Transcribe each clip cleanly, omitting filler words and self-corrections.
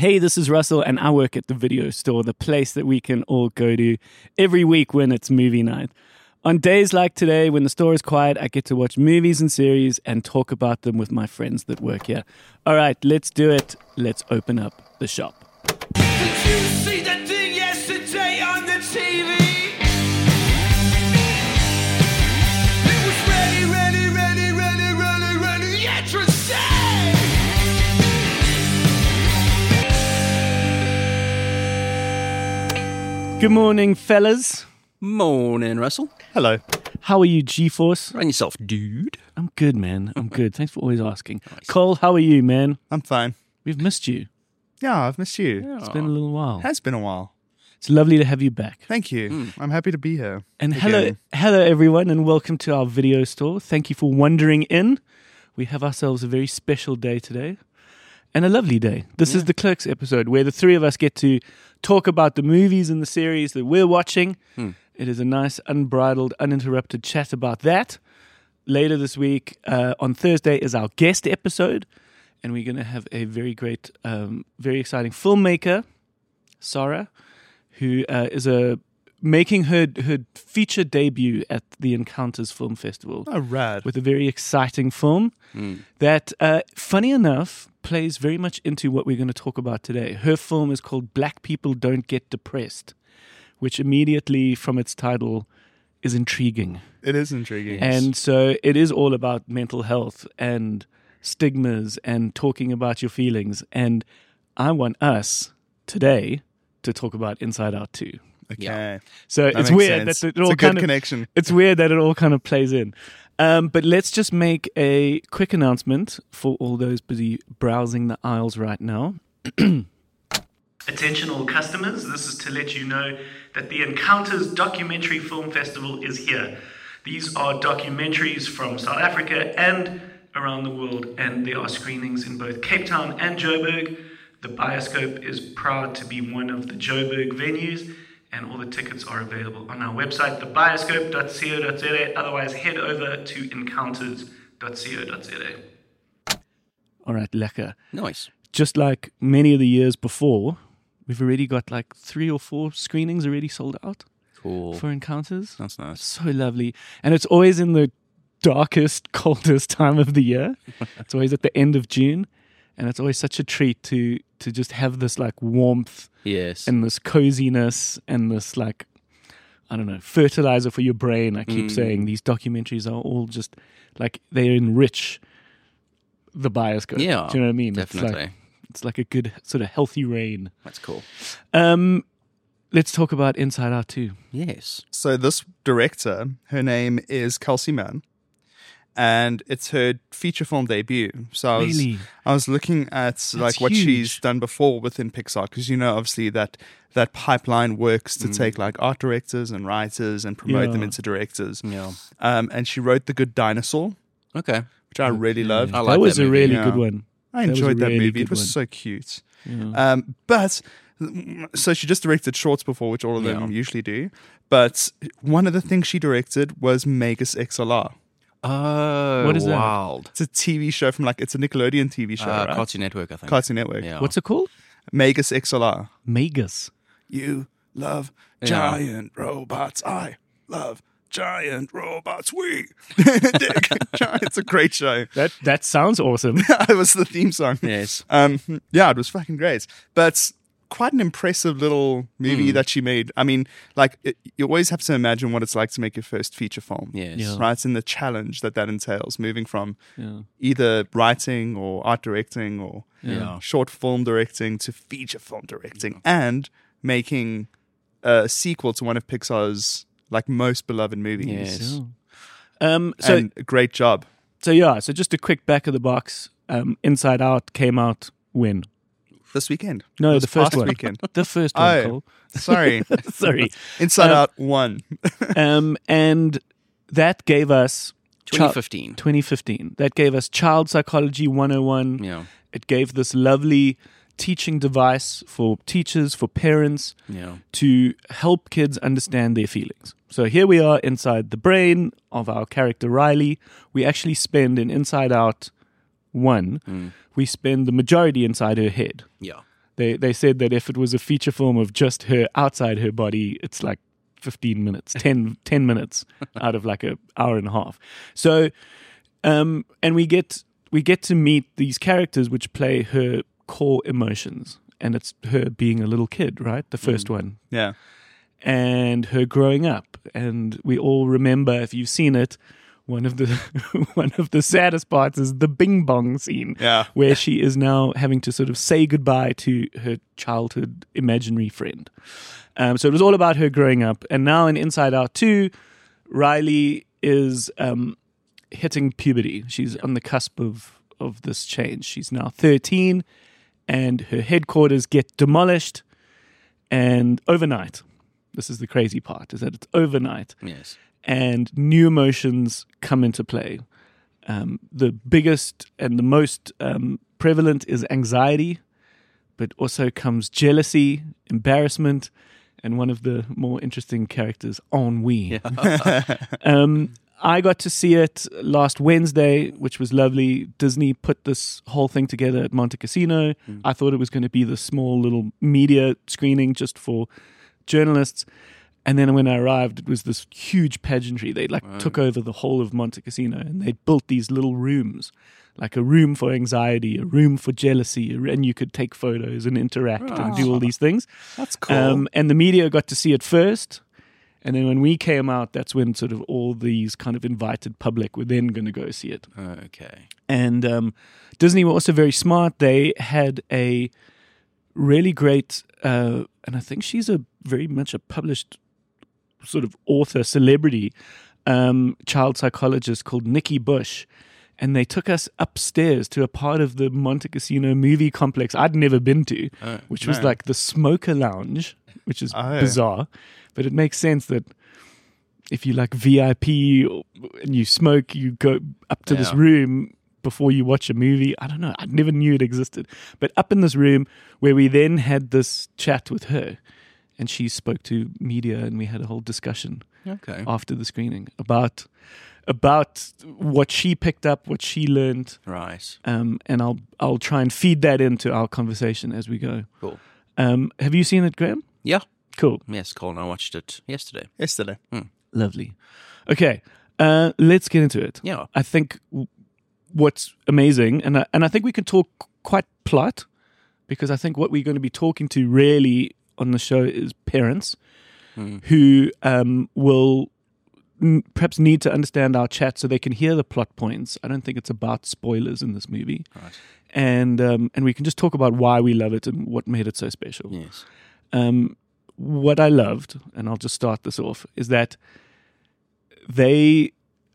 Hey, this is Russell, and I work at the video store, the place that we can all go to every week when it's movie night. On days like today, when the store is quiet, I get to watch movies and series and talk about them with my friends that work here. All right, let's do it. Let's open up the shop. Did you see that thing yesterday on the TV? It was ready, interesting! Good morning, fellas. Morning, Russell. Hello. How are you, G-Force? Run yourself, dude. I'm good, man. I'm good. Thanks for always asking. Nice. Cole, how are you, man? I'm fine. We've missed you. Yeah, I've missed you. It's been a little while. It has been a while. It's lovely to have you back. Thank you. I'm happy to be here. And again. hello, everyone, and welcome to our video store. Thank you for wandering in. We have ourselves a very special day today, and a lovely day. This is the Clerks episode, where the three of us get to talk about the movies and the series that we're watching. It is a nice, unbridled, uninterrupted chat about that. Later this week, on Thursday, is our guest episode, and we're going to have a very great, very exciting filmmaker, Sarah, who is making her feature debut at the Encounters Film Festival. Oh, rad. With a very exciting film that, funny enough, plays very much into what we're going to talk about today. Her film is called Black People Don't Get Depressed, which immediately from its title is intriguing. It is intriguing. And so it is all about mental health and stigmas and talking about your feelings. And I want us today to talk about Inside Out 2. Okay. Yeah. So That it's makes weird sense. that it It's all a kind good of connection. It's weird that it all kind of plays in. But let's just make a quick announcement for all those busy browsing the aisles right now. Attention all customers, this is to let you know that the Encounters Documentary Film Festival is here. These are documentaries from South Africa and around the world, and there are screenings in both Cape Town and Joburg. The Bioscope is proud to be one of the Joburg venues, and all the tickets are available on our website, thebioscope.co.za. Otherwise, head over to encounters.co.za. All right, lekker. Nice. Just like many of the years before, we've already got like 3 or 4 screenings already sold out Cool. for Encounters. That's nice. So lovely. And it's always in the darkest, coldest time of the year. It's always at the end of June. And it's always such a treat to just have this like warmth Yes. and this coziness and this like, I don't know, fertilizer for your brain. I keep saying these documentaries are all just like they enrich the Bioscope. Yeah, Do you know what I mean? definitely. It's like a good sort of healthy rain. That's cool. Let's talk about Inside Out 2. Yes. So this director, her name is Kelsey Mann, and it's her feature film debut. So Really? I was looking at like what huge. she's done before within Pixar, because you know obviously that pipeline works to take like art directors and writers and promote them Yeah. into directors. Yeah. And she wrote The Good Dinosaur, Okay. which I really loved. I like that was that a movie. really Yeah. good one. I was a enjoyed that really movie. good It was one. so cute. Yeah. But so she just directed shorts before, which all of them Yeah. usually do. But one of the things she directed was Magus XLR. Oh, What is that? wild. It's a TV show from it's a Nickelodeon TV show, right? Cartoon Network, I think. Cartoon Network. Yeah. What's it called? Magus XLR. Magus. You love giant robots. I love giant robots. We dig giant. It's a great show. That sounds awesome. It was the theme song. Yes. Yeah, it was fucking great. But quite an impressive little movie that she made. I mean, you always have to imagine what it's like to make your first feature film. Yes. Yeah. Right? And the challenge that entails, moving from Yeah. either writing or art directing or Yeah. short film directing to feature film directing and making a sequel to one of Pixar's most beloved movies. Yes. So And a great job. so just a quick back of the box. Inside Out came out when? This weekend. No, This the first past one. weekend. The first one, Oh, Cole. sorry. Sorry. Inside Out 1. And that gave us 2015. 2015. That gave us Child Psychology 101. Yeah. It gave this lovely teaching device for teachers, for parents, Yeah. to help kids understand their feelings. So here we are inside the brain of our character Riley. We actually spend in Inside Out 1, we spend the majority inside her head. Yeah. They said that if it was a feature film of just her outside her body, it's like 15 minutes, 10 minutes out of like an hour and a half. So, and we get to meet these characters which play her core emotions, and it's her being a little kid, right? The first one. Yeah. And her growing up, and we all remember, if you've seen it, one of the saddest parts is the Bing Bong scene, where she is now having to sort of say goodbye to her childhood imaginary friend. So it was all about her growing up, and now in Inside Out 2, Riley is hitting puberty. She's on the cusp of this change. She's now 13, and her headquarters get demolished, and overnight. This is the crazy part, is that it's overnight. Yes. And new emotions come into play. The biggest and the most prevalent is anxiety, but also comes jealousy, embarrassment, and one of the more interesting characters, ennui. Yeah. I got to see it last Wednesday, which was lovely. Disney put this whole thing together at Monte Cassino. I thought it was going to be the small little media screening just for journalists. And then when I arrived, it was this huge pageantry. They took over the whole of Monte Cassino, and they built these little rooms, like a room for anxiety, a room for jealousy, and you could take photos and interact and do all these things. That's cool. And the media got to see it first. And then when we came out, that's when sort of all these kind of invited public were then going to go see it. Okay. And Disney were also very smart. They had a really great, and I think she's very much a published sort of author, celebrity, child psychologist called Nikki Bush. And they took us upstairs to a part of the Monte Cassino movie complex I'd never been to, which was like the Smoker Lounge, which is bizarre. But it makes sense that if you like VIP and you smoke, you go up to this room before you watch a movie. I don't know. I never knew it existed. But up in this room where we then had this chat with her, and she spoke to media, and we had a whole discussion after the screening about what she picked up, what she learned. Right. And I'll try and feed that into our conversation as we go. Cool. Have you seen it, Graham? Yeah. Cool. Yes, Colin, I watched it yesterday. Lovely. Okay, let's get into it. Yeah. I think what's amazing, and I think we can talk quite plot, because I think what we're going to be talking to really on the show is parents who will perhaps need to understand our chat so they can hear the plot points. I don't think it's about spoilers in this movie. Right. And we can just talk about why we love it and what made it so special. Yes. What I loved, and I'll just start this off, is that the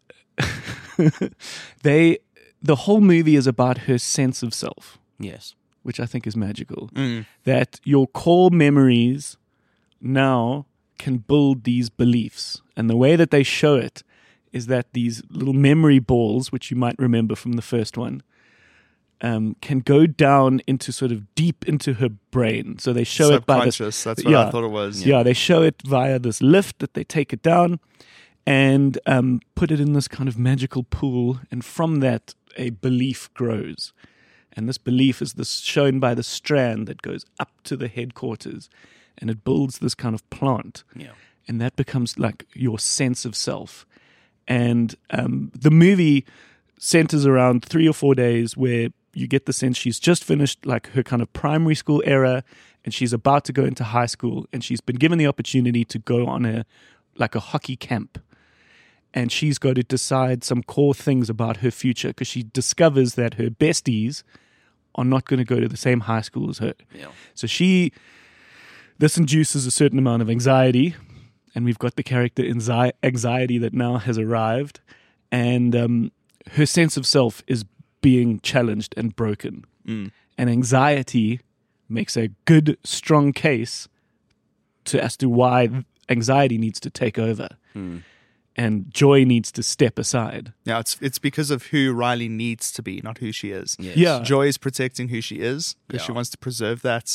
whole movie is about her sense of self. Yes. Which I think is magical. That your core memories now can build these beliefs. And the way that they show it is that these little memory balls, which you might remember from the first one, can go down into sort of deep into her brain. So they show it by this. That's what I thought it was. Yeah, they show it via this lift that they take it down and put it in this kind of magical pool. And from that, a belief grows. And this belief is shown by the strand that goes up to the headquarters. And it builds this kind of plant. Yeah. And that becomes like your sense of self. And the movie centers around 3 or 4 days where you get the sense she's just finished like her kind of primary school era, and she's about to go into high school, and she's been given the opportunity to go on a hockey camp. And she's got to decide some core things about her future, because she discovers that her besties are not going to go to the same high school as her. Yeah. So this induces a certain amount of anxiety, and we've got the character anxiety that now has arrived, and her sense of self is being challenged and broken. And anxiety makes a good, strong case as to why anxiety needs to take over. And joy needs to step aside. Yeah, it's because of who Riley needs to be, not who she is. Yes. Yeah. Joy is protecting who she is because she wants to preserve that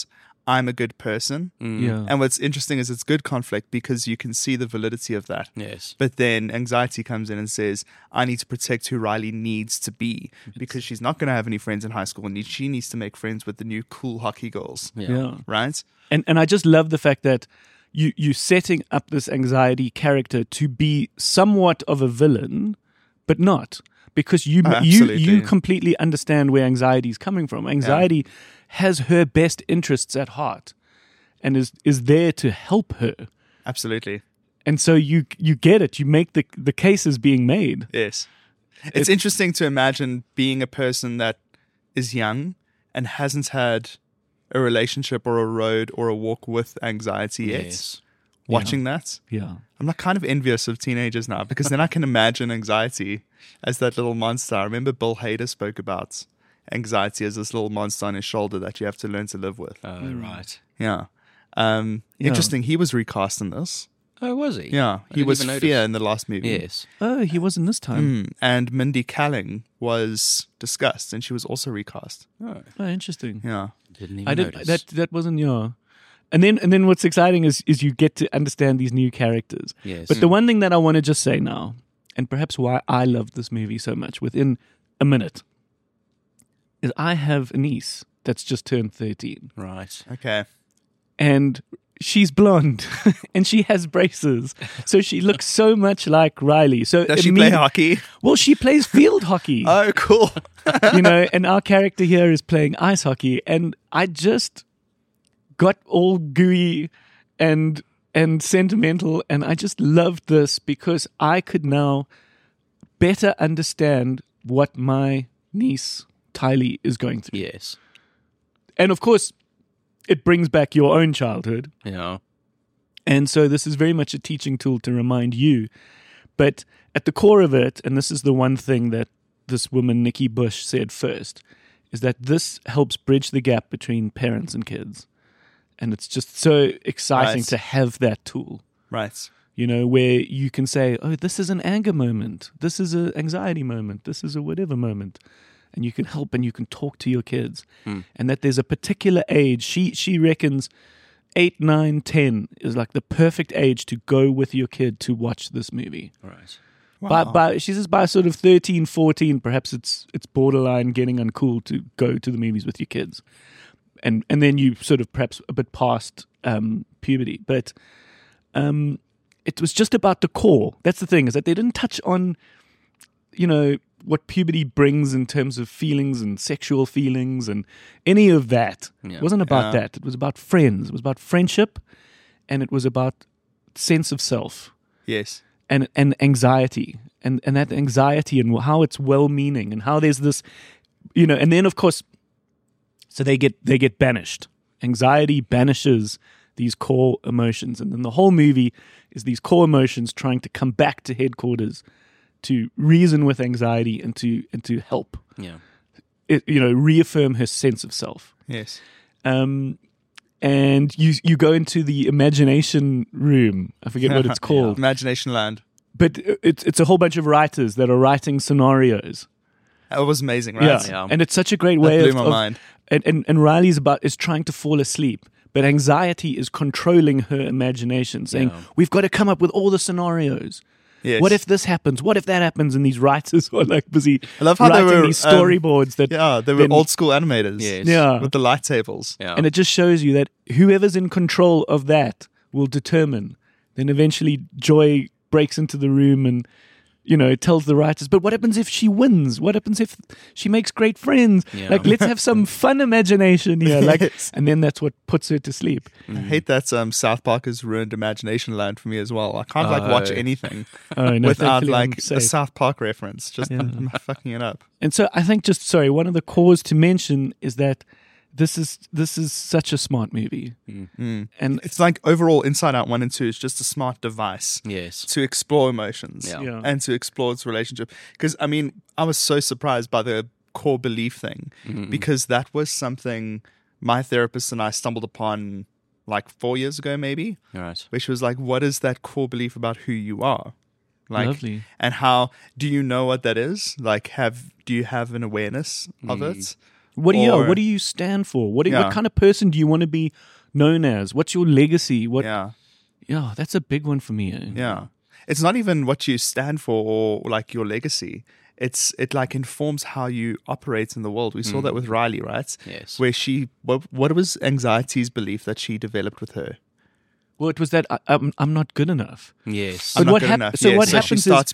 I'm a good person. Yeah. And what's interesting is it's good conflict because you can see the validity of that. Yes. But then anxiety comes in and says, I need to protect who Riley needs to be because she's not going to have any friends in high school and she needs to make friends with the new cool hockey girls. Yeah. Right? And I just love the fact that you're setting up this anxiety character to be somewhat of a villain, but not. Because you absolutely. completely understand where anxiety is coming from. Anxiety has her best interests at heart and is there to help her. Absolutely. And so you get it. You make the cases being made. Yes. It's interesting to imagine being a person that is young and hasn't had a relationship or a road or a walk with anxiety yet. Yes. Watching that. Yeah. I'm like kind of envious of teenagers now because then I can imagine anxiety as that little monster. I remember Bill Hader spoke about anxiety as this little monster on his shoulder that you have to learn to live with. Right. Yeah. Interesting. He was recast in this. Oh, was he? Yeah. I He didn't was even Fear notice. in the last movie. Yes. Oh, he wasn't this time. And Mindy Kaling was discussed and she was also recast. Oh, Oh, interesting. Yeah. didn't even I did notice. that wasn't And then what's exciting is you get to understand these new characters. Yes. But the one thing that I want to just say now, and perhaps why I loved this movie so much within a minute, is I have a niece that's just turned 13. Right. Okay. And she's blonde and she has braces. So she looks so much like Riley. So Does she play hockey? Well, she plays field hockey. Oh, cool. And our character here is playing ice hockey. And I just got all gooey and sentimental, and I just loved this because I could now better understand what my niece Tylee is going through. Yes. And of course, it brings back your own childhood. Yeah. And so this is very much a teaching tool to remind you. But at the core of it, and this is the one thing that this woman, Nikki Bush, said first, is that this helps bridge the gap between parents and kids. And it's just so exciting Right. to have that tool, Right. where you can say, oh, this is an anger moment. This is an anxiety moment. This is a whatever moment. And you can help and you can talk to your kids. And that there's a particular age. She reckons 8, 9, 10 is like the perfect age to go with your kid to watch this movie. Right. By she says by sort of 13, 14, perhaps it's borderline getting uncool to go to the movies with your kids. And then you sort of perhaps a bit past puberty. But it was just about the core. That's the thing, is that they didn't touch on, what puberty brings in terms of feelings and sexual feelings and any of that. Yeah. It wasn't about Yeah. that. It was about friends. It was about friendship, and it was about sense of self Yes. and anxiety and that anxiety and how it's well-meaning and how there's this, and then of course, so they get banished. Anxiety banishes these core emotions, and then the whole movie is these core emotions trying to come back to headquarters to reason with anxiety and to help Yeah. reaffirm her sense of self. Yes. And you go into the imagination room. I forget what it's called. Imagination Land. But it's a whole bunch of writers that are writing scenarios. That was amazing, right? Yeah. And it's such a great way blew of my mind. And Riley's is trying to fall asleep, but anxiety is controlling her imagination, saying, Yeah. we've got to come up with all the scenarios. Yes. What if this happens? What if that happens? And these writers are like busy I love how they writing were, these storyboards that Yeah, they were then- old school animators. Yes. Yeah. With the light tables. Yeah. And it just shows you that whoever's in control of that will determine. Then eventually Joy breaks into the room and, tells the writers, but what happens if she wins? What happens if she makes great friends? Yeah. Like, let's have some fun imagination here. Yes. And then that's what puts her to sleep. I hate that South Park has ruined Imagination Land for me as well. I can't watch anything Oh, no, without thankfully I'm a safe. South Park reference. Just I'm fucking it up. And so I think one of the cores to mention is that this is such a smart movie. And It's like overall Inside Out 1 and 2 is just a smart device Yes. to explore emotions Yeah. Yeah. and to explore its relationship. Because, I was so surprised by the core belief thing because that was something my therapist and I stumbled upon like 4 years ago, maybe, Right. which was like, what is that core belief about who you are? Like, Lovely. and how do you know what that is? Like, do you have an awareness of it? What do Or- what do you stand for? What Yeah. what kind of person do you want to be known as? What's your legacy? Yeah. Yeah, that's a big one for me. Eh? Yeah. It's not even what you stand for or like your legacy. It like informs how you operate in the world. We saw that with Riley, right? Yes. Where what was anxiety's belief that she developed with her? Well, it was that I'm not good enough. Yes. But I'm not what good hap- enough. so Yeah, what she happens is- starts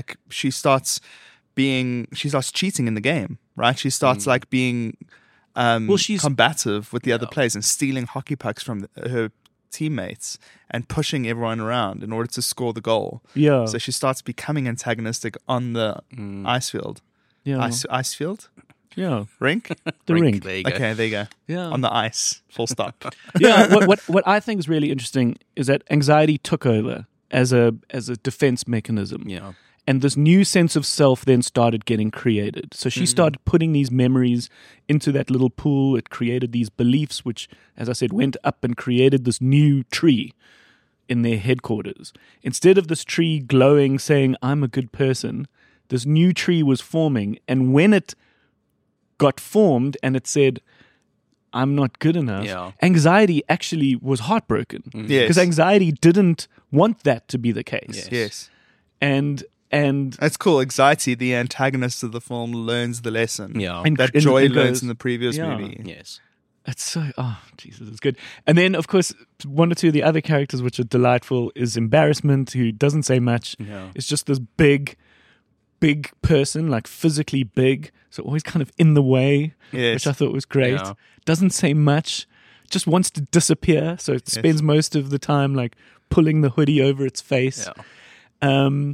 she starts cheating in the game, right? She starts like being she's- combative with the other players and stealing hockey pucks from her teammates and pushing everyone around in order to score the goal. Yeah. So she starts becoming antagonistic on the ice field. Yeah. Ice field? Yeah. Rink? The ring. There you go. Okay, there you go. Yeah. On the ice. Full stop. Yeah. What I think is really interesting is that anxiety took over as a defense mechanism. Yeah. And this new sense of self then started getting created. So she started putting these memories into that little pool. It created these beliefs, which, as I said, went up and created this new tree in their headquarters. Instead of this tree glowing, saying, I'm a good person, this new tree was forming. And when it got formed and it said, I'm not good enough, Yeah. anxiety actually was heartbroken. Yes. Because anxiety didn't want that to be the case. Yes. And That's cool. Anxiety, the antagonist of the film, learns the lesson. Yeah. And- That and- Joy and learns goes- in the previous Yeah. movie. Yes. it's so, Jesus, it's good. And then, of course, one or two of the other characters which are delightful is Embarrassment, who doesn't say much. Yeah. It's just this big person, like physically big, so always kind of in the way, Yes. which I thought was great. Yeah. Doesn't say much, just wants to disappear, so it spends most of the time like pulling the hoodie over its face. Yeah.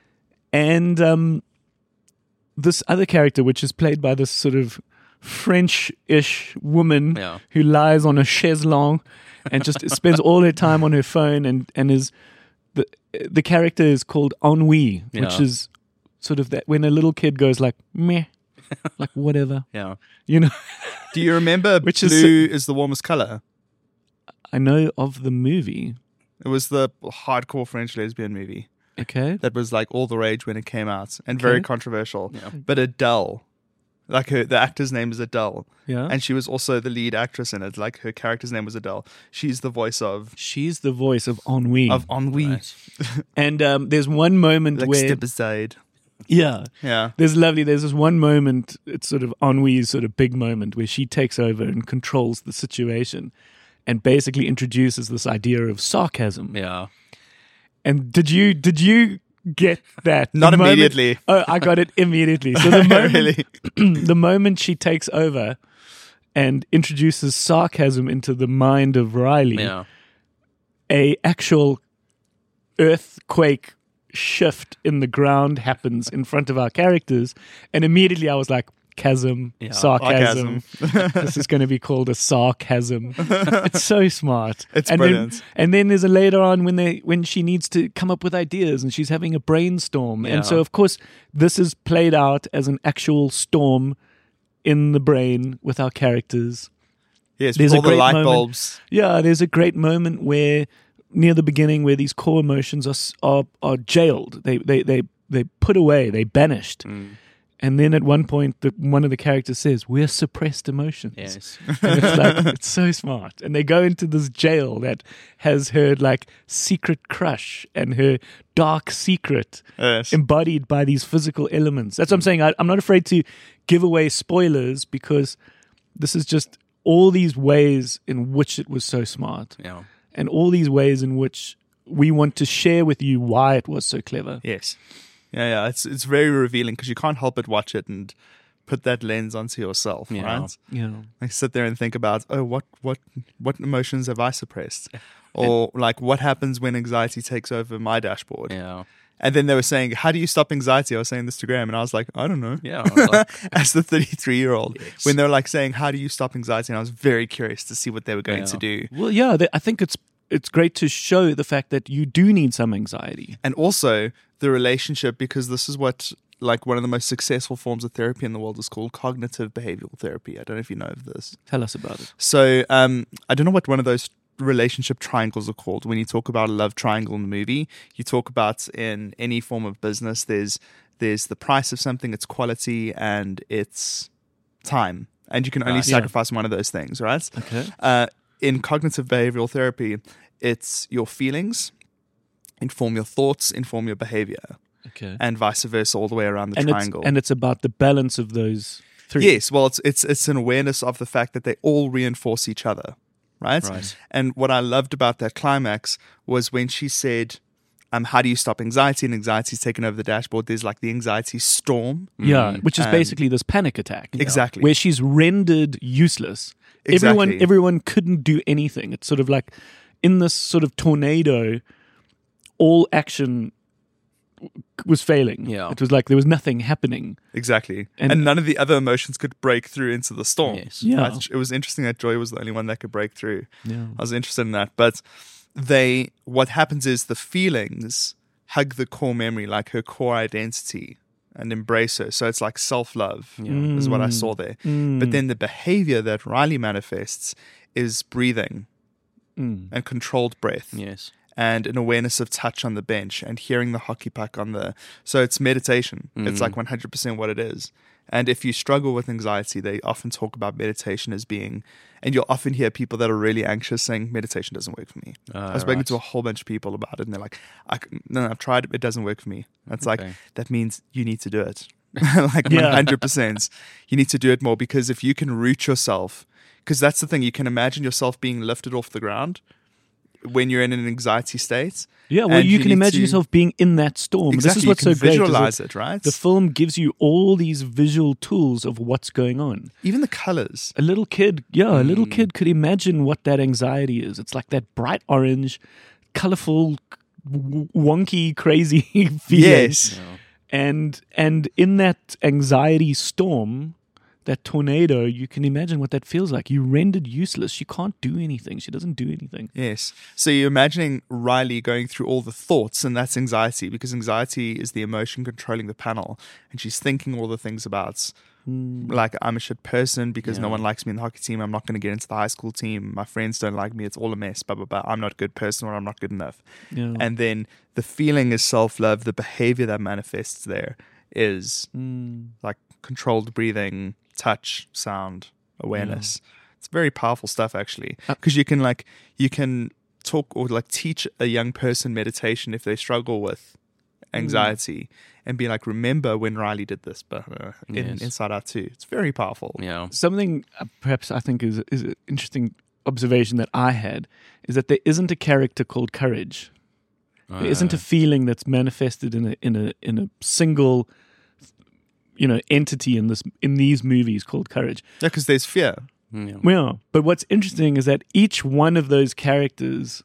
And this other character, which is played by this sort of French-ish woman Yeah. who lies on a chaise-longue and just spends all her time on her phone, and is the character is called Ennui, which Yeah. is sort of that when a little kid goes like meh, like whatever, Yeah. you know. Do you remember Which is- Blue is the warmest color? I know of the movie. It was the hardcore French lesbian movie Okay. that was like all the rage when it came out and very Okay. controversial. But Adele, like the actor's name is Adele. Yeah. And she was also the lead actress in it. Like her character's name was Adele. She's the voice of She's the voice of Ennui. Ennui. Right. And there's one moment Like where step aside. yeah. Yeah. There's this one moment, it's sort of Ennui's sort of big moment where she takes over and controls the situation and basically introduces this idea of sarcasm. Yeah. And did you get that? Not The moment- immediately. Oh, I got it immediately. So the moment, Really? the moment she takes over and introduces sarcasm into the mind of Riley, Yeah. a actual earthquake shift in the ground happens in front of our characters, and immediately I was like, chasm, Yeah. sarcasm. This is going to be called a sarcasm. It's so smart. It's and brilliant. Then, and then there's a later on when she needs to come up with ideas and she's having a brainstorm, and so Yeah. of course this is played out as an actual storm in the brain with our characters. Yes, There's with a all the great light moment- bulbs. Yeah, there's a great moment where near the beginning where these core emotions are jailed. They put away. They banished. And then at one point, one of the characters says, "We're suppressed emotions." Yes. And it's like it's so smart. And they go into this jail that has her like secret crush and her dark secret Yes. embodied by these physical elements. That's what I'm saying. I'm not afraid to give away spoilers because this is just all these ways in which it was so smart, Yeah. and all these ways in which we want to share with you why it was so clever. Yes. Yeah. It's very revealing because you can't help but watch it and put that lens onto yourself, Yeah. right? Yeah. Like sit there and think about, oh, what emotions have I suppressed? Or like what happens when anxiety takes over my dashboard? Yeah. And then they were saying, how do you stop anxiety? I was saying this to Graham and I was like, I don't know. Yeah. I was like, As the 33-year-old, Yes. when they were like saying, how do you stop anxiety? And I was very curious to see what they were going to Yeah. do. Well, yeah, I think it's great to show the fact that you do need some anxiety. And also the relationship, because this is what like one of the most successful forms of therapy in the world is called cognitive behavioral therapy. I don't know if you know of this. Tell us about it. So I don't know what one of those relationship triangles are called. When you talk about a love triangle in the movie, you talk about in any form of business, there's the price of something, its quality, and its time. and you can only Right. sacrifice one of those things, right? Okay. In cognitive behavioral therapy, it's your feelings inform your thoughts, inform your behavior, Okay. and vice versa, all the way around the triangle. It's about the balance of those three. Yes, well, it's an awareness of the fact that they all reinforce each other, right? Right. And what I loved about that climax was when she said, how do you stop anxiety? And anxiety's taken over the dashboard. There's like the anxiety storm. Yeah, which is Um, basically this panic attack. Exactly. Where she's rendered useless. Exactly. Everyone couldn't do anything. It's sort of like in this sort of tornado, all action was failing. Yeah. It was like there was nothing happening. Exactly. And- And none of the other emotions could break through into the storm. Yes. Yeah. Right? It was interesting that Joy was the only one that could break through. Yeah. I was interested in that. But what happens is the feelings hug the core memory, like her core identity, and embrace her. So it's like self-love is what I saw there. But then the behavior that Riley manifests is breathing and controlled breath. Yes. And an awareness of touch on the bench and hearing the hockey puck on the... So it's meditation. It's like 100% what it is. And if you struggle with anxiety, they often talk about meditation as being... And you'll often hear people that are really anxious saying, meditation doesn't work for me. I was speaking right. to a whole bunch of people about it, and they're like, no, I've tried it, it doesn't work for me. That's like, Okay. that means you need to do it. Like 100%. You need to do it more, because if you can root yourself... Because that's the thing, you can imagine yourself being lifted off the ground when you're in an anxiety state. Yeah, well, And you can need imagine to- yourself being in that storm. Exactly, This is what's you can so great. is visualize that it, right? The film gives you all these visual tools of what's going on. Even the colors. A little kid, a little kid could imagine what that anxiety is. It's like that bright orange, colorful, wonky, crazy feeling. Yes. And in that anxiety storm, that tornado, you can imagine what that feels like. You rendered useless. She can't do anything. She doesn't do anything. Yes. So you're imagining Riley going through all the thoughts, and that's anxiety, because anxiety is the emotion controlling the panel. And she's thinking all the things about, like, I'm a shit person because no one likes me in the hockey team. I'm not going to get into the high school team. My friends don't like me. It's all a mess, blah, blah, blah. I'm not a good person, or I'm not good enough. Yeah. And then the feeling is self-love. The behavior that manifests there is like controlled breathing, touch, sound, awareness. It's very powerful stuff, actually, because you can talk or like teach a young person meditation if they struggle with anxiety and be like, remember when Riley did this, but Yes. Inside Out 2. It's very powerful. Yeah. Something perhaps I think is an interesting observation that I had is that there isn't a character called Courage. There isn't a feeling that's manifested in a single entity in these movies called Courage. Yeah, because there's fear. Yeah. Well, but what's interesting is that each one of those characters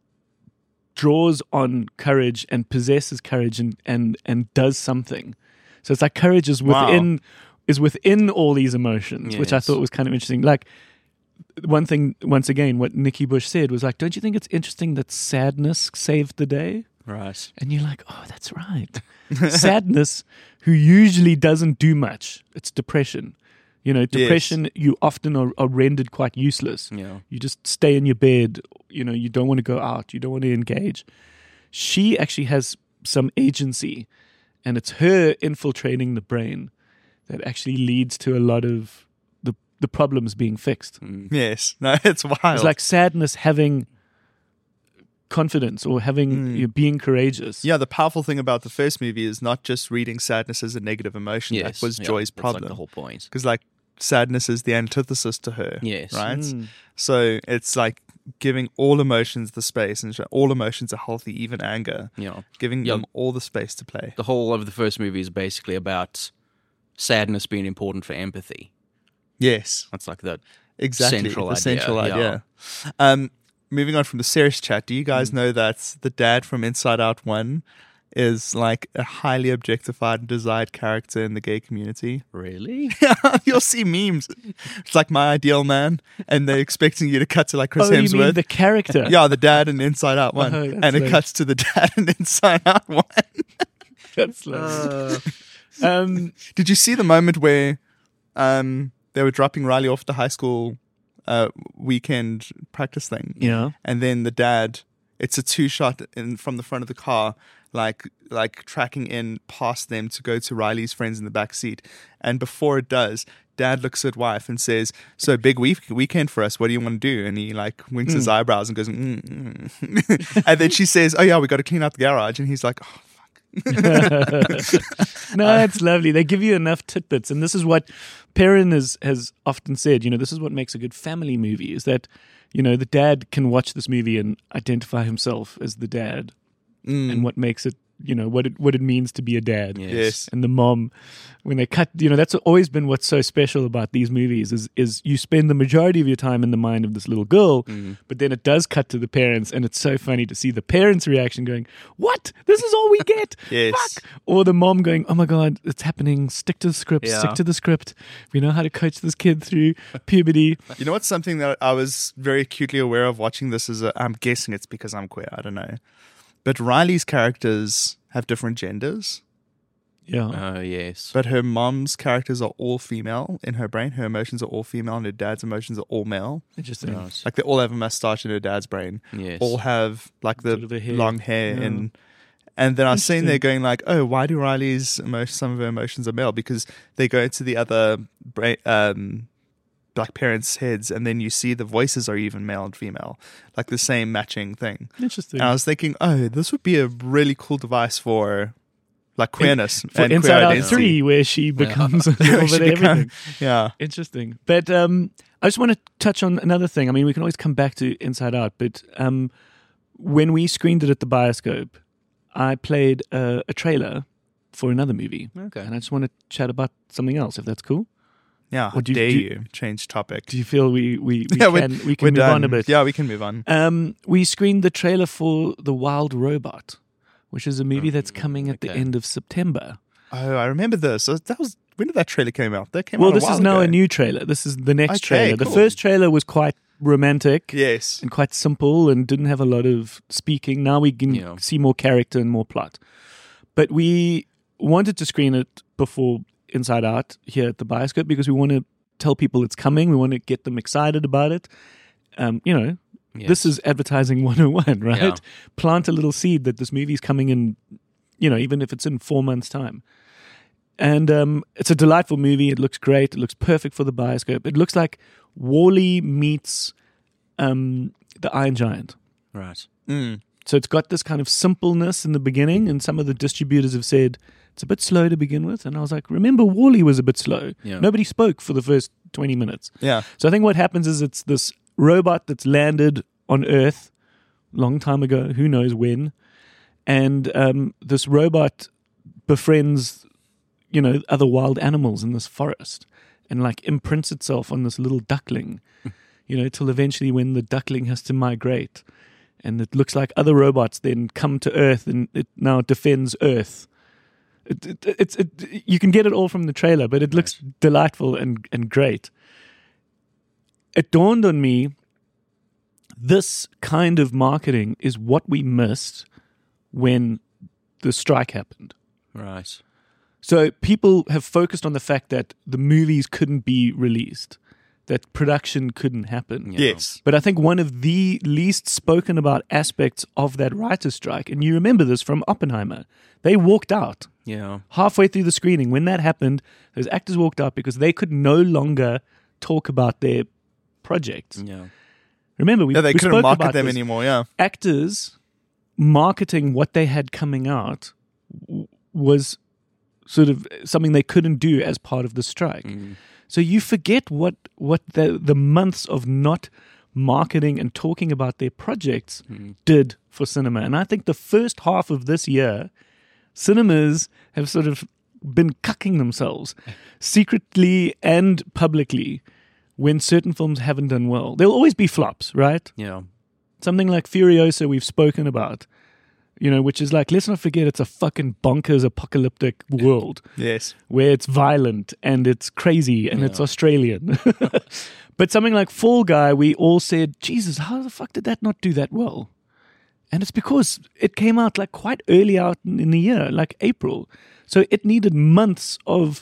draws on courage and possesses courage and does something. So it's like courage is within all these emotions, which I Yes. thought was kind of interesting. Like one thing, once again, what Nikki Bush said was like, don't you think it's interesting that sadness saved the day? Right. And you're like, oh, that's right. Sadness, who usually doesn't do much. It's depression. Depression, you often are rendered quite useless. Yeah. You just stay in your bed. You don't want to go out. You don't want to engage. She actually has some agency, and it's her infiltrating the brain that actually leads to a lot of the problems being fixed. Yes. No, it's wild. It's like sadness having confidence or having being courageous. Yeah, the powerful thing about the first movie is not just reading sadness as a negative emotion. Yes. That was yeah, Joy's that's problem. Like the whole point. Because like sadness is the antithesis to her. Yes. Right? So it's like giving all emotions the space, and all emotions are healthy, even anger. Yeah. Giving Yeah. them all the space to play. The whole of the first movie is basically about sadness being important for empathy. Yes. That's like the Exactly. central the idea, central yeah. idea. Moving on from the serious chat, do you guys know that the dad from Inside Out 1 is like a highly objectified and desired character in the gay community? really. You'll see memes. It's like My Ideal Man, and they're expecting you to cut to like Chris Oh, you mean Hemsworth. the character? Yeah, the dad in Inside Out 1. Oh, that's and it nice. cuts to the dad in Inside Out 1. That's lovely. Did you see the moment where they were dropping Riley off the high school weekend practice thing? Yeah. And then the dad, it's a 2-shot from the front of the car, like tracking in past them to go to Riley's friends in the back seat. And before it does, dad looks at wife and says, "So big weekend for us. What do you want to do?" And he like winks his eyebrows and goes, and then she says, "Oh yeah, we got to clean out the garage." And he's like, "Oh." No, it's lovely. They give you enough tidbits, and this is what Perrin has often said. This is what makes a good family movie: is that the dad can watch this movie and identify himself as the dad, and what makes it. What it means to be a dad. Yes. And the mom, when they cut, that's always been what's so special about these movies is you spend the majority of your time in the mind of this little girl, but then it does cut to the parents, and it's so funny to see the parents' reaction going, "What? This is all we get?" Yes. Fuck. Or the mom going, "Oh my God, it's happening. Stick to the script. Yeah. Stick to the script. We know how to coach this kid through puberty." You know what's something that I was very acutely aware of watching this is I'm guessing it's because I'm queer. I don't know. But Riley's characters have different genders. Yeah. Oh, yes. But her mom's characters are all female in her brain. Her emotions are all female, and her dad's emotions are all male. Interesting. Right. Like they all have a mustache in her dad's brain. Yes. All have like the Sort of a hair. long hair Yeah. and then I was sitting there Interesting. going like, oh, why do Riley's some of her emotions are male? Because they go into the other black parents' heads, and then you see the voices are even male and female, like the same matching thing. Interesting. And I was thinking, oh, this would be a really cool device for like queerness For and Inside queer Out identity. 3, where she becomes a little She bit of become- everything. Yeah. Interesting. But I just want to touch on another thing. I mean, we can always come back to Inside Out, but when we screened it at the Bioscope, I played a trailer for another movie. Okay. And I just want to chat about something else, if that's cool. Yeah. How Or do you- dare do- you change topic? Do you feel we Yeah, can we're move done. on a bit? Yeah, we can move on. We screened the trailer for The Wild Robot, which is a movie that's coming at the okay. end of September. Oh, I remember this. So that was when did that trailer came out? That came Well, out. this a while is now ago. a new trailer. This is the next Okay, trailer. The cool. first trailer was quite romantic. Yes. And quite simple and didn't have a lot of speaking. Now we can Yeah. see more character and more plot. But we wanted to screen it before Inside Out here at the Bioscope because we want to tell people it's coming. We want to get them excited about it. This is advertising 101, right? Yeah. Plant a little seed that this movie's coming in, even if it's in 4 months' time. And it's a delightful movie. It looks great. It looks perfect for the Bioscope. It looks like WALL-E meets the Iron Giant. Right. So it's got this kind of simpleness in the beginning, and some of the distributors have said it's a bit slow to begin with. And I was like, remember, WALL-E was a bit slow. Yeah. Nobody spoke for the first 20 minutes. Yeah. So I think what happens is it's this robot that's landed on Earth long time ago, who knows when, and this robot befriends, other wild animals in this forest, and like imprints itself on this little duckling, till eventually when the duckling has to migrate, and it looks like other robots then come to Earth, and it now defends Earth. You can get it all from the trailer, but it looks delightful and great. It dawned on me, this kind of marketing is what we missed when the strike happened. Right. So people have focused on the fact that the movies couldn't be released, that production couldn't happen. Yeah. Yes. But I think one of the least spoken about aspects of that writer's strike, and you remember this from Oppenheimer, they walked out Yeah. halfway through the screening. When that happened, those actors walked out because they could no longer talk about their projects. Yeah. Remember, we Yeah, they we couldn't spoke market about them this. anymore. Yeah. Actors marketing what they had coming out was sort of something they couldn't do as part of the strike. So you forget what the months of not marketing and talking about their projects did for cinema. And I think the first half of this year, cinemas have sort of been cucking themselves secretly and publicly when certain films haven't done well. There'll always be flops, right? Yeah. Something like Furiosa we've spoken about, which is like, let's not forget it's a fucking bonkers apocalyptic world Yes. where it's violent and it's crazy and it's Australian. But something like Fall Guy, we all said, Jesus, how the fuck did that not do that well? And it's because it came out like quite early out in the year, like April. So it needed months of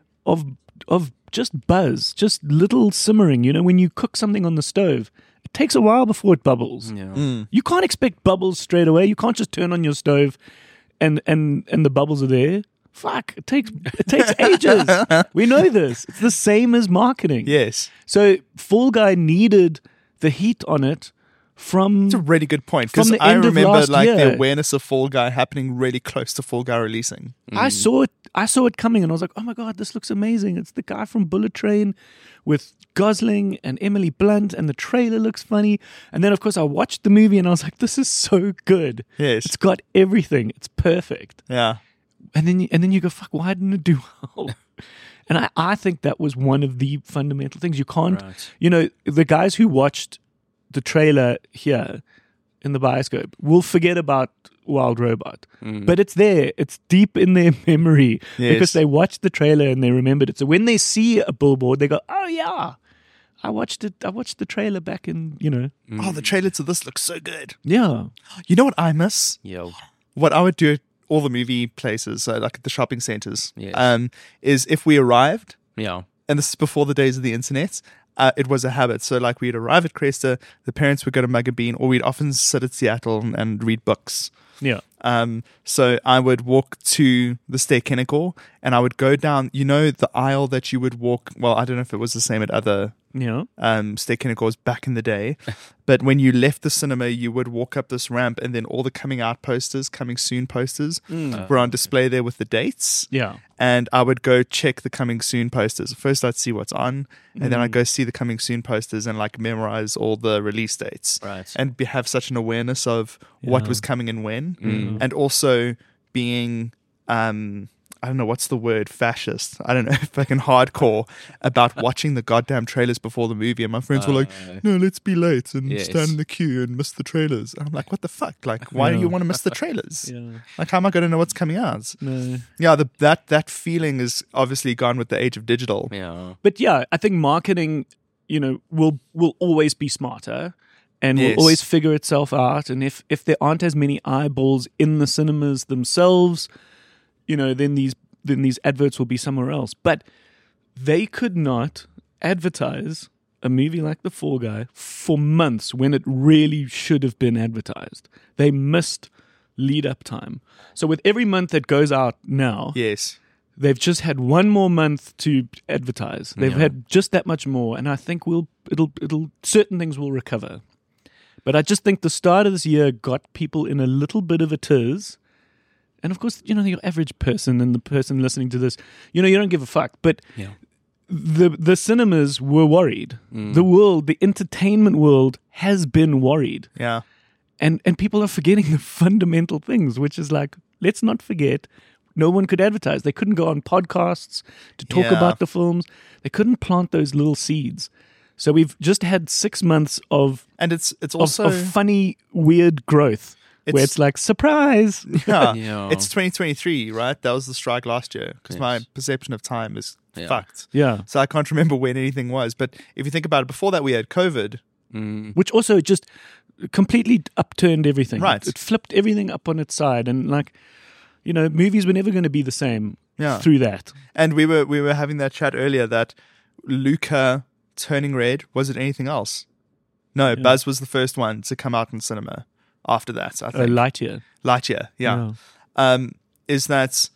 just buzz, just little simmering. When you cook something on the stove, it takes a while before it bubbles. Yeah. You can't expect bubbles straight away. You can't just turn on your stove and the bubbles are there. Fuck, it takes ages. We know this. It's the same as marketing. Yes. So Fall Guy needed the heat on it from It's a really good point From because the I end of remember last like year. the awareness of Fall Guy happening really close to Fall Guy releasing. I saw it coming and I was like, oh my God, this looks amazing. It's the guy from Bullet Train with Gosling and Emily Blunt, and the trailer looks funny. And then of course I watched the movie and I was like, this is so good. Yes. It's got everything. It's perfect. Yeah. And then you go, fuck, why didn't it do well? And I think that was one of the fundamental things. You can't, Right. the guys who watched the trailer here in the bioscope will forget about Wild Robot. But it's there. It's deep in their memory because they watched the trailer and they remembered it. So when they see a billboard, they go, oh yeah, I watched it. I watched the trailer back in, Oh, the trailer to this looks so good. Yeah. You know what I miss? Yo. What I would do at all the movie places, like at the shopping centers, Yes. is if we arrived, Yeah. and this is before the days of the internet, it was a habit. So like we'd arrive at Cresta, the parents would go to Mugga Bean, or we'd often sit at Seattle and read books. Yeah. So I would walk to the Steak-Kennicor and I would go down, the aisle that you would walk. Well, I don't know if it was the same at other Yeah. Steak-Kennicors back in the day, but when you left the cinema, you would walk up this ramp and then all the coming out posters, coming soon posters were on display there with the dates. Yeah. And I would go check the coming soon posters. First, I'd see what's on, and then I'd go see the coming soon posters and like memorize all the release dates, Right. and have such an awareness of what was coming and when, and also being, I don't know what's the word, fascist. I don't know, fucking hardcore about watching the goddamn trailers before the movie. And my friends were like, "No, let's be late and Yes. stand in the queue and miss the trailers." And I'm like, "What the fuck? Like, why do you want to miss the trailers? Yeah. Like, how am I going to know what's coming out?" No. Yeah, that feeling is obviously gone with the age of digital. Yeah. But yeah, I think marketing, will always be smarter and Yes. will always figure itself out. And if there aren't as many eyeballs in the cinemas themselves, then these adverts will be somewhere else. But they could not advertise a movie like The Fall Guy for months when it really should have been advertised. They missed lead up time. So with every month that goes out now, Yes. they've just had one more month to advertise. They've had just that much more, and I think it'll certain things will recover. But I just think the start of this year got people in a little bit of a tiz. And of course, your average person and the person listening to this, you don't give a fuck. But Yeah. the cinemas were worried. The entertainment world has been worried. Yeah. And people are forgetting the fundamental things, which is like, let's not forget, no one could advertise. They couldn't go on podcasts to talk Yeah. about the films. They couldn't plant those little seeds. So we've just had 6 months of And it's also of funny, weird growth where It's- it's like, surprise. yeah, Yeah. it's 2023, right? That was the strike last year because my perception of time is Yeah. fucked. Yeah. So I can't remember when anything was. But if you think about it, before that we had COVID. Which also just completely upturned everything. Right. It flipped everything up on its side. And movies were never going to be the same Yeah. through that. And we were having that chat earlier that Luca turning red, was it anything else? No, Buzz was the first one to come out in cinema after that, I think. Lightyear. Lightyear, yeah. Is that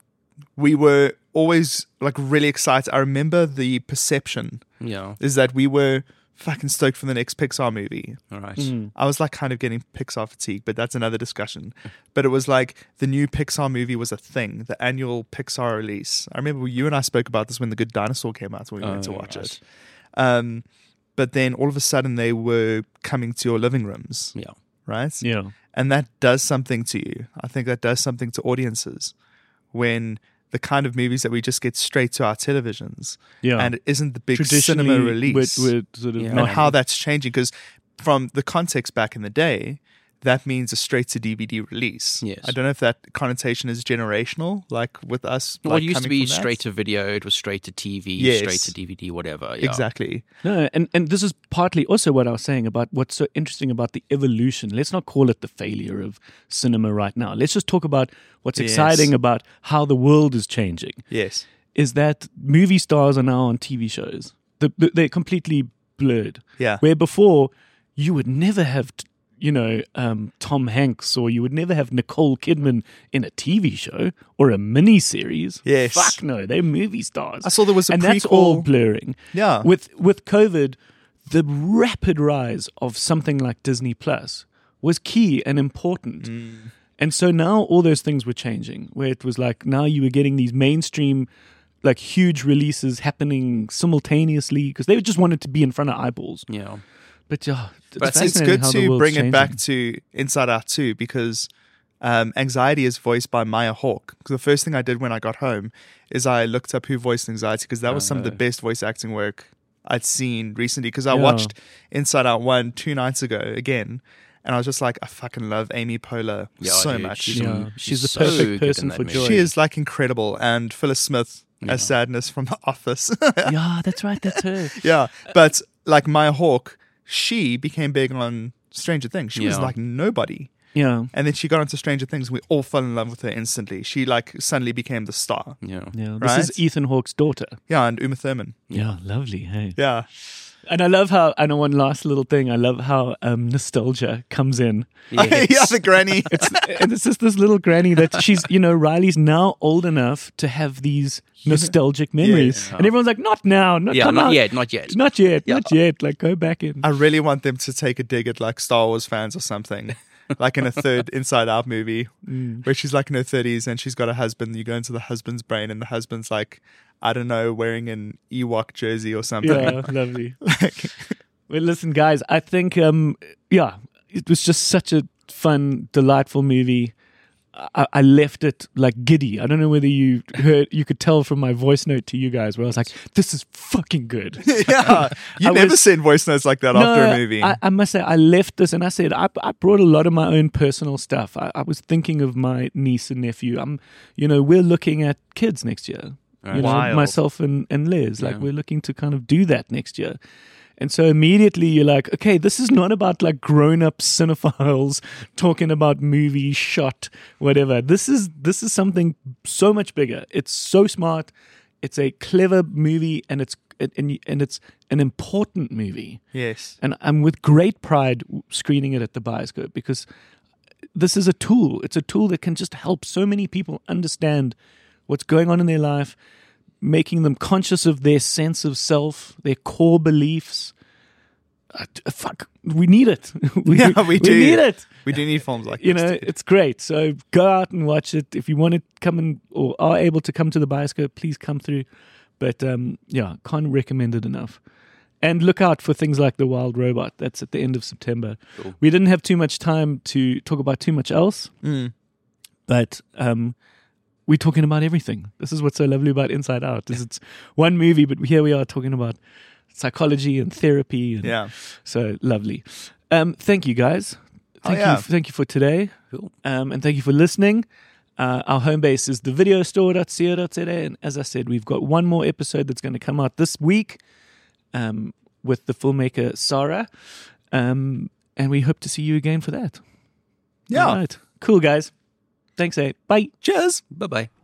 we were always like really excited. I remember the perception Yeah. is that we were fucking stoked for the next Pixar movie. All right. I was like kind of getting Pixar fatigue, but that's another discussion. But it was like the new Pixar movie was a thing, the annual Pixar release. I remember you and I spoke about this when The Good Dinosaur came out when we went to watch right. it. But then all of a sudden they were coming to your living rooms, Yeah. right? Yeah. And that does something to you. I think that does something to audiences when the kind of movies that we just get straight to our televisions Yeah. and it isn't the big Traditionally, cinema release. We're sort of Yeah. and not how that's changing, because from the context back in the day, that means a straight to DVD release. Yes. I don't know if that connotation is generational, like with us. Well, like it used to coming be from that. straight to video. It was straight to TV, Yes. straight to DVD, whatever. Yeah. Exactly. No, and this is partly also what I was saying about what's so interesting about the evolution. Let's not call it the failure of cinema right now. Let's just talk about what's Yes. exciting about how the world is changing. Yes. Is that movie stars are now on TV shows. They're completely blurred. Yeah. Where before, you would never have, Tom Hanks, or you would never have Nicole Kidman in a TV show or a mini series. Yes. Fuck no, they're movie stars. I saw there was a and prequel. that's all blurring. Yeah. With COVID, the rapid rise of something like Disney Plus was key and important. And so now all those things were changing, where it was like now you were getting these mainstream, like huge releases happening simultaneously because they just wanted to be in front of eyeballs. Yeah. But It's fascinating good how the to world's bring it changing. back to Inside Out 2 because Anxiety is voiced by Maya Hawke. The first thing I did when I got home is I looked up who voiced Anxiety because that was some of the best voice acting work I'd seen recently because I watched Inside Out 1 2 nights ago again. And I was just like, I fucking love Amy Poehler so dude, much. She's the so perfect good person in that for movie. Joy. She is like incredible. And Phyllis Smith as Sadness from The Office. Yeah, that's right. That's her. Yeah. But like Maya Hawke, she became big on Stranger Things. She was Yeah. like nobody. Yeah. And then she got into Stranger Things. We all fell in love with her instantly. She like suddenly became the star. Yeah. Yeah. This Right? is Ethan Hawke's daughter. Yeah, and Uma Thurman. Yeah, lovely. Hey. Yeah. And I love how, I know one last little thing, I love how nostalgia comes in. Yeah, the granny. And it's just this little granny that she's, Riley's now old enough to have these nostalgic memories. Yeah. And everyone's like, not now. Yeah, not yet, not yet. Not yet. Like, go back in. I really want them to take a dig at like Star Wars fans or something. Like in a third Inside Out movie where she's like in her 30s and she's got a husband. You go into the husband's brain and the husband's like, I don't know, wearing an Ewok jersey or something. Yeah, lovely. Well, listen, guys, I think, it was just such a fun, delightful movie. I left it like giddy. I don't know whether you could tell from my voice note to you guys where I was like, this is fucking good. Yeah. You I never was- send voice notes like that after a movie. I must say, I left this and I said, I brought a lot of my own personal stuff. I was thinking of my niece and nephew. We're looking at kids next year. Wild. Myself and Liz. Like, Yeah. we're looking to kind of do that next year. And so immediately you're like, okay, this is not about like grown-up cinephiles talking about movie, shot, whatever. This is something so much bigger. It's so smart. It's a clever movie, and it's an important movie. Yes. And I'm with great pride screening it at the Bioscope because this is a tool. It's a tool that can just help so many people understand what's going on in their life, making them conscious of their sense of self, their core beliefs. We need it. we do. need it. We do need films like You this. know, it's great. So go out and watch it. If you want to come in or are able to come to the Bioscope, please come through. But can't recommend it enough. And look out for things like The Wild Robot. That's at the end of September. Cool. We didn't have too much time to talk about too much else, but we're talking about everything. This is what's so lovely about Inside Out. Is it's one movie, but here we are talking about psychology and therapy. And Yeah. So lovely. Thank you, guys. Thank you for today. Cool. And thank you for listening. Our home base is thevideostore.co.za. And as I said, we've got one more episode that's going to come out this week with the filmmaker Sarah. And we hope to see you again for that. Yeah. All right. Cool, guys. Thanks, Bye. Cheers. Bye-bye.